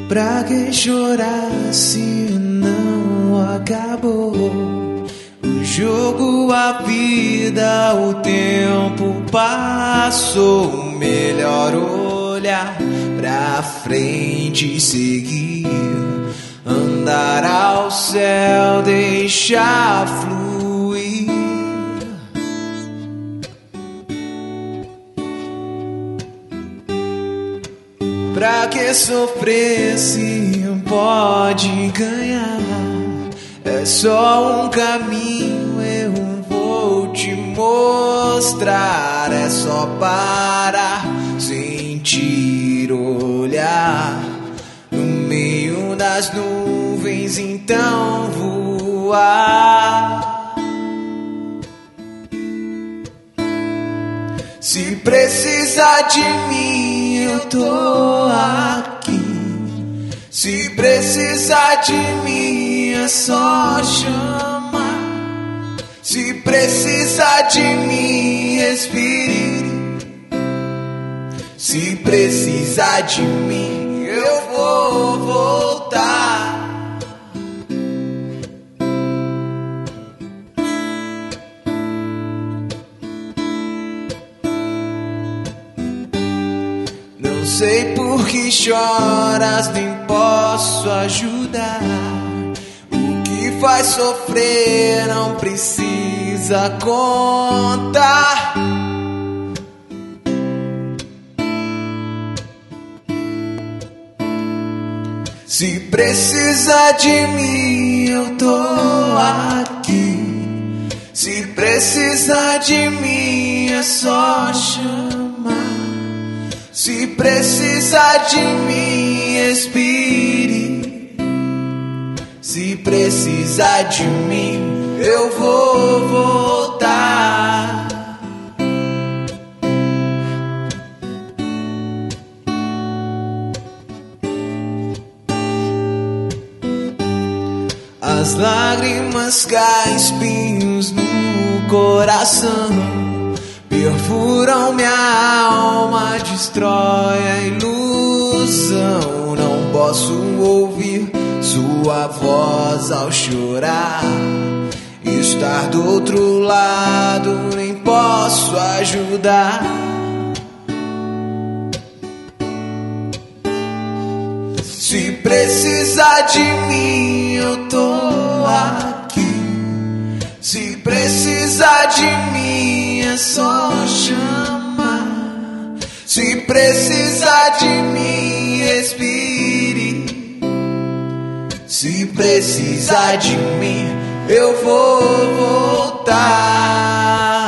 Pra que chorar se não acabou? O jogo, a vida, o tempo passou. Melhor olhar pra frente e seguir. Andar ao céu, deixar fluir. Pra que sofrer se pode ganhar? É só um caminho, eu vou te mostrar. É só parar, sentir, olhar. No meio das nuvens, então voar. Se precisar de mim, eu tô aqui. Se precisar de mim, é só chamar. Se precisar de mim, Espírito. Se precisar de mim, eu vou voltar. Não sei por que choras, nem posso ajudar. O que faz sofrer não precisa contar. Se precisar de mim, eu tô aqui. Se precisar de mim, é só chamar. Se precisar de mim, Espírito. Se precisar de mim, eu vou voltar. As lágrimas caem, espinhos no coração. Perfuram minha alma, destrói a ilusão. Não posso ouvir sua voz ao chorar. Estar do outro lado, nem posso ajudar. Se precisar de mim, eu tô aqui. Se precisar de mim, é só chamar. Se precisar de mim, Espírito. Se precisar de mim, eu vou voltar.